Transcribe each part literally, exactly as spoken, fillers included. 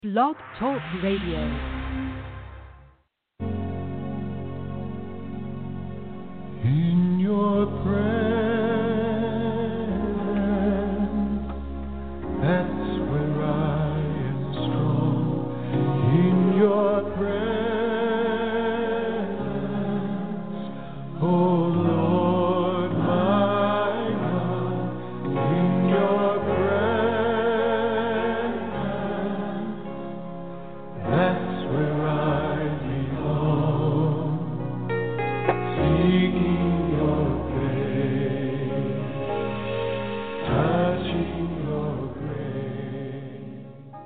Blog Talk Radio. In your presence, that's where I am strong. In your presence, oh Lord my God. In your presence, that's where I belong. Seeking your face, touching your grace.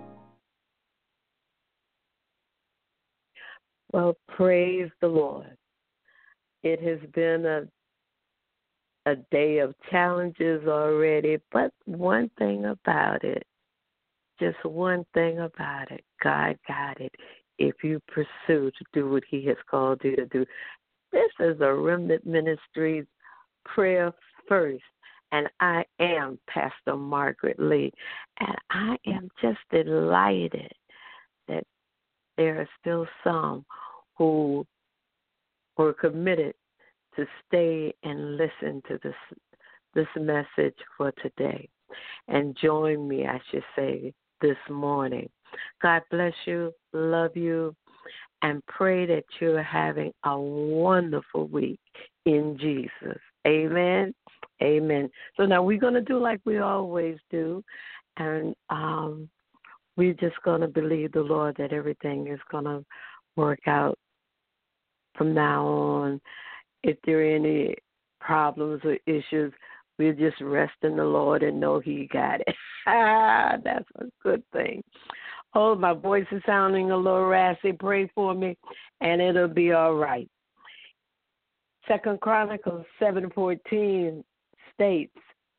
Well, praise the Lord. It has been a a day of challenges already, but one thing about it, just one thing about it, God got it if you pursue to do what he has called you to do. This is a Remnant Ministries prayer first, and I am Pastor Margaret Lee, and I am just delighted that there are still some who were committed to stay and listen to this this message for today and join me, I should say, this morning. God bless you, love you, and pray that you're having a wonderful week in Jesus. Amen. Amen. So now we're going to do like we always do, and um, we're just going to believe the Lord that everything is going to work out from now on. If there are any problems or issues, we'll just rest in the Lord and know he got it. That's a good thing. Oh, my voice is sounding a little raspy. Pray for me, and it'll be all right. Second Chronicles seven fourteen states,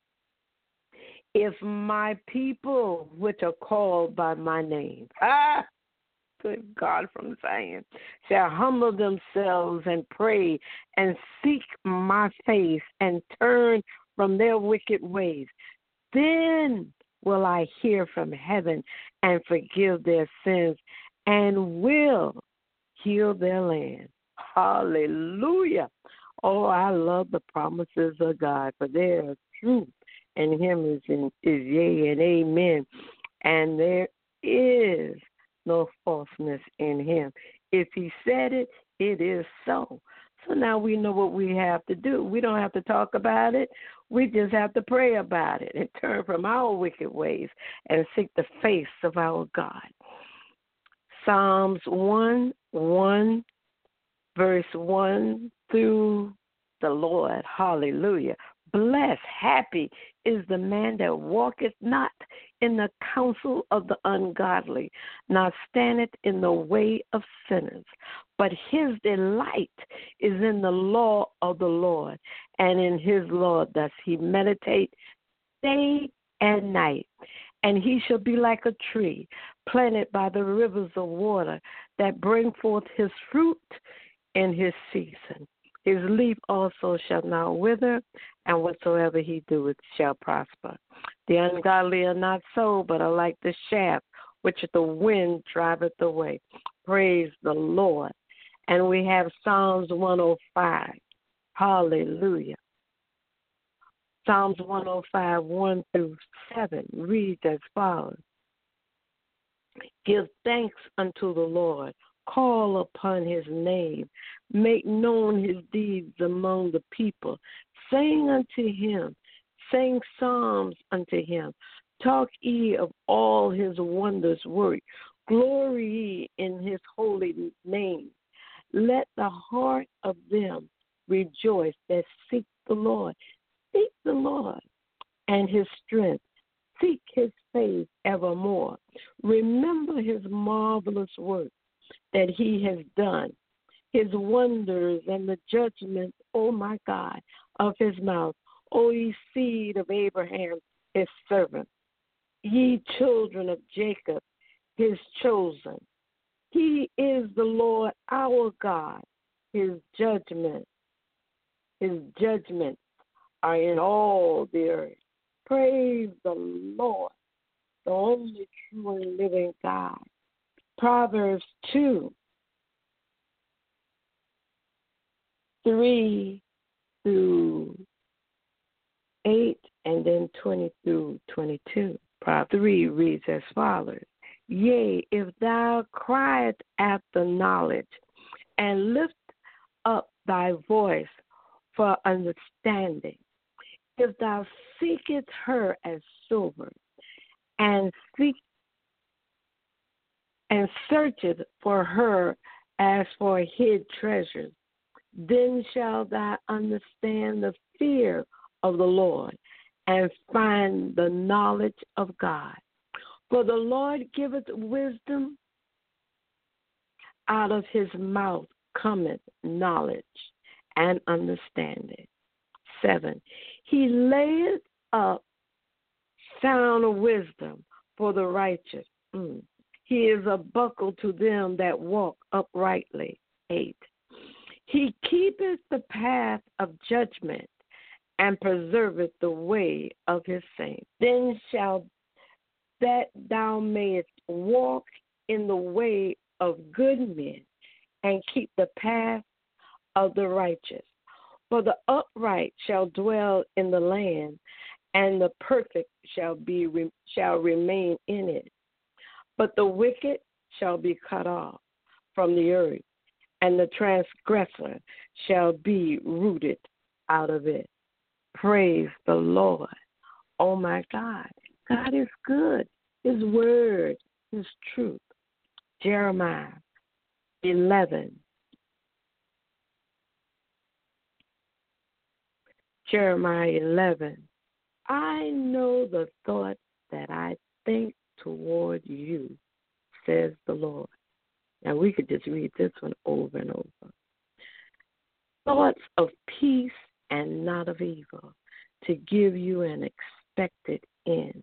if my people, which are called by my name, ah, good God from Zion, shall humble themselves and pray and seek my face and turn from their wicked ways, then will I hear from heaven and forgive their sins and will heal their land. Hallelujah. Oh, I love the promises of God, for they are true, and him is, in, is yea and amen. And there is no falseness in him. If he said it, it is so. So now we know what we have to do. We don't have to talk about it. We just have to pray about it and turn from our wicked ways and seek the face of our God. Psalms one, one, verse one through the Lord. Hallelujah. Blessed, happy is the man that walketh not in the counsel of the ungodly, nor standeth in the way of sinners. But his delight is in the law of the Lord, and in his law does he meditate day and night. And he shall be like a tree planted by the rivers of water that bring forth his fruit in his season. His leaf also shall not wither, and whatsoever he doeth shall prosper. The ungodly are not so, but are like the shaft which the wind driveth away. Praise the Lord. And we have Psalms one oh five. Hallelujah. Psalms one oh five, one through seven, reads as follows. Give thanks unto the Lord. Call upon his name. Make known his deeds among the people. Sing unto him. Sing psalms unto him. Talk ye of all his wondrous work. Glory ye in his holy name. Let the heart of them rejoice that seek the Lord. Seek the Lord and his strength. Seek his face evermore. Remember his marvelous work that he has done, his wonders and the judgments, oh my God, of his mouth. O ye seed of Abraham, his servant, ye children of Jacob, his chosen. He is the Lord our God. His judgment, his judgments are in all the earth. Praise the Lord, the only true and living God. Proverbs two, three through eight, and then twenty through twenty-two. Proverbs three reads as follows. Yea, if thou criest after knowledge, and lift up thy voice for understanding, if thou seekest her as silver, and seek and searcheth for her as for hid treasures, then shall thou understand the fear of the Lord, and find the knowledge of God. For the Lord giveth wisdom, out of his mouth cometh knowledge and understanding. Seven, he layeth up sound wisdom for the righteous. Mm. He is a buckle to them that walk uprightly. Eight, he keepeth the path of judgment, and preserveth the way of his saints. Then shall that thou mayest walk in the way of good men, and keep the path of the righteous. For the upright shall dwell in the land, and the perfect shall be shall remain in it. But the wicked shall be cut off from the earth, and the transgressor shall be rooted out of it. Praise the Lord. Oh, my God. God is good. His word is truth. Jeremiah eleven. Jeremiah eleven. I know the thoughts that I think toward you, says the Lord. Now, we could just read this one over and over. Thoughts of peace and not of evil, to give you an expected end.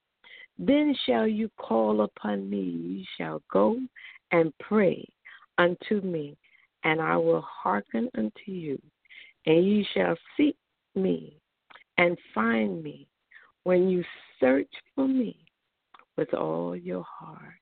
Then shall you call upon me, ye shall go and pray unto me, and I will hearken unto you. And ye shall seek me and find me when you search for me with all your heart.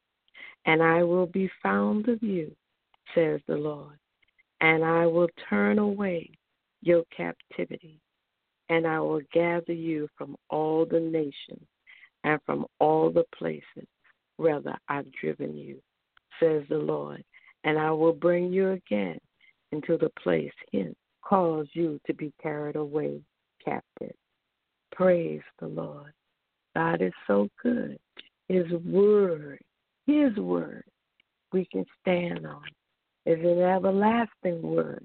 And I will be found of you, says the Lord, and I will turn away your captivity, and I will gather you from all the nations and from all the places whither I've driven you, says the Lord, and I will bring you again into the place hence cause you to be carried away captive. Praise the Lord. God is so good. His word, his word, we can stand on, is an everlasting word.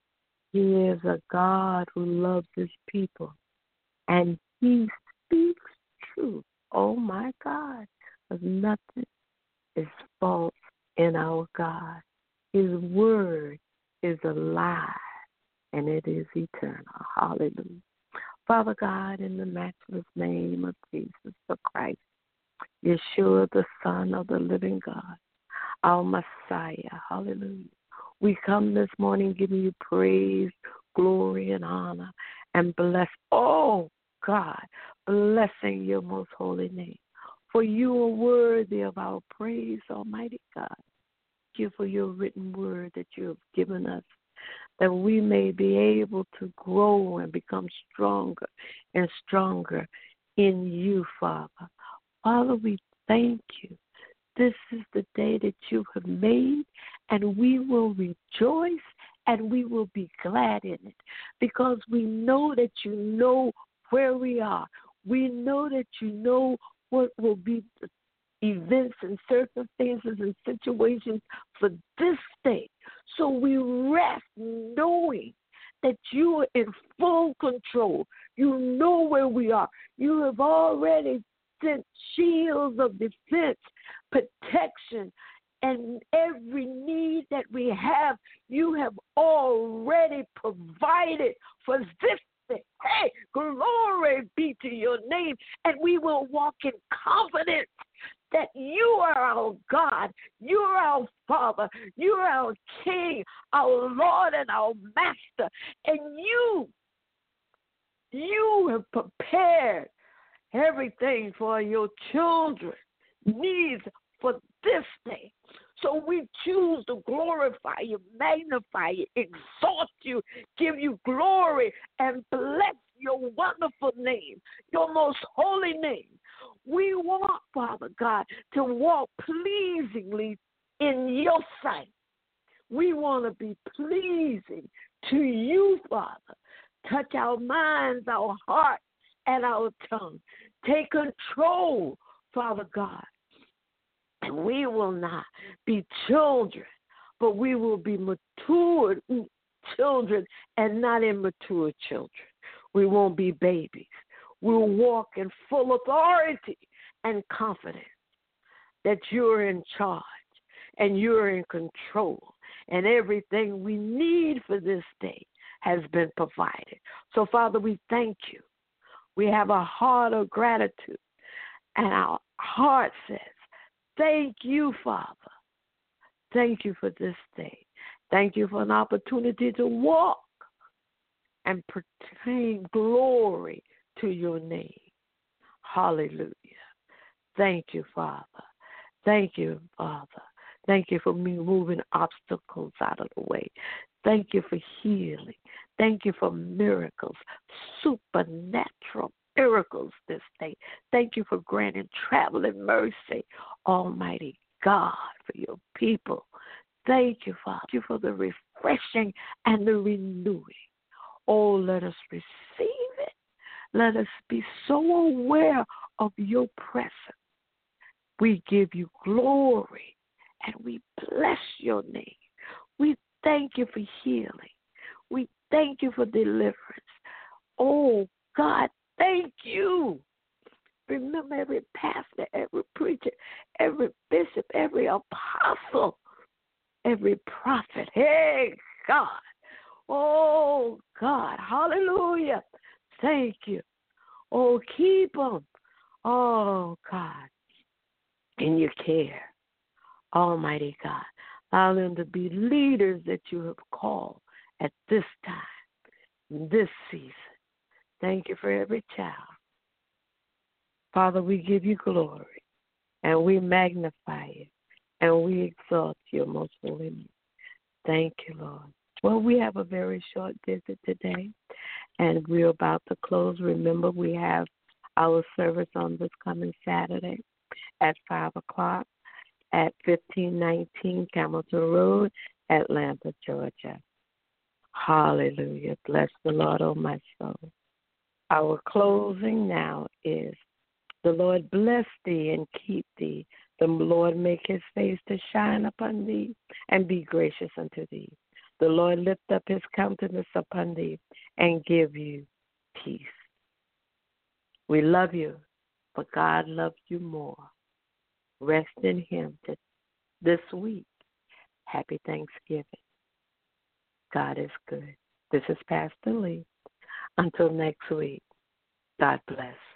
He is a God who loves his people, and he speaks truth. Oh, my God, because nothing is false in our God. His word is alive, and it is eternal. Hallelujah. Father God, in the matchless name of Jesus the Christ, Yeshua, the Son of the living God, our Messiah, hallelujah. We come this morning giving you praise, glory, and honor, and bless, oh God, blessing your most holy name. For you are worthy of our praise, Almighty God. Thank you for your written word that you have given us, that we may be able to grow and become stronger and stronger in you, Father. Father, we thank you. This is the day that you have made, and we will rejoice and we will be glad in it, because we know that you know where we are. We know that you know what will be the events and circumstances and situations for this day. So we rest knowing that you are in full control. You know where we are. You have already sent shields of defense, protection, and every need that we have, you have already provided for this day. Hey, glory be to your name. And we will walk in confidence that you are our God, you are our Father, you are our King, our Lord and our Master. And you, you have prepared everything for your children, needs for this day. So we choose to glorify you, magnify you, exalt you, give you glory, and bless your wonderful name, your most holy name. We want, Father God, to walk pleasingly in your sight. We want to be pleasing to you, Father. Touch our minds, our hearts, and our tongue. Take control, Father God. And we will not be children, but we will be matured children and not immature children. We won't be babies. We'll walk in full authority and confidence that you're in charge and you're in control, and everything we need for this day has been provided. So, Father, we thank you. We have a heart of gratitude, and our heart says, thank you, Father. Thank you for this day. Thank you for an opportunity to walk and proclaim glory to your name. Hallelujah. Thank you, Father. Thank you, Father. Thank you for me moving obstacles out of the way. Thank you for healing. Thank you for miracles, supernatural miracles this day. Thank you for granting traveling mercy, Almighty God, for your people. Thank you, Father. Thank you for the refreshing and the renewing. Oh, let us receive it. Let us be so aware of your presence. We give you glory and we bless your name. We thank you for healing. We thank you for deliverance. Oh, God, thank you. Remember every pastor, every preacher, every bishop, every apostle, every prophet. Hey, God. Oh, God. Hallelujah. Thank you. Oh, keep them. Oh, God, in your care. Almighty God, allow them to be leaders that you have called at this time, this season. Thank you for every child. Father, we give you glory, and we magnify you, and we exalt your most holy name. Thank you, Lord. Well, we have a very short visit today, and we're about to close. Remember, we have our service on this coming Saturday at five o'clock at fifteen nineteen Hamilton Road, Atlanta, Georgia. Hallelujah. Bless the Lord, oh my soul. Our closing now is, the Lord bless thee and keep thee. The Lord make his face to shine upon thee and be gracious unto thee. The Lord lift up his countenance upon thee and give you peace. We love you, but God loves you more. Rest in him this week. Happy Thanksgiving. God is good. This is Pastor Lee. Until next week, God bless.